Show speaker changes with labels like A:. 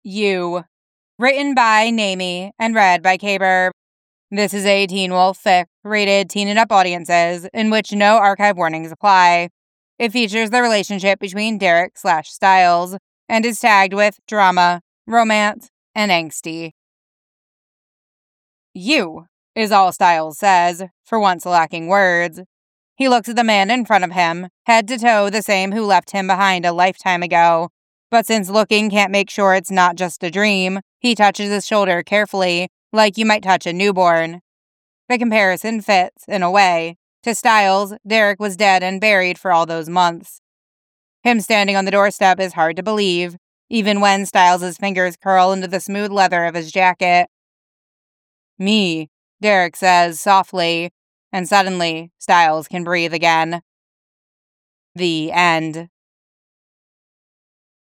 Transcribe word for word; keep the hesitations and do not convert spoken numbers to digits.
A: You. Written by Naomi and read by K-Burb. This is a Teen Wolf fic rated teen and up audiences in which no archive warnings apply. It features the relationship between Derek slash Stiles and is tagged with drama, romance, and angsty. You is all Stiles says, for once lacking words. He looks at the man in front of him, head to toe the same who left him behind a lifetime ago. But since looking can't make sure it's not just a dream, he touches his shoulder carefully, like you might touch a newborn. The comparison fits, in a way. To Stiles, Derek was dead and buried for all those months. Him standing on the doorstep is hard to believe, even when Stiles' fingers curl into the smooth leather of his jacket. Me, Derek says softly, and suddenly, Stiles can breathe again. The end.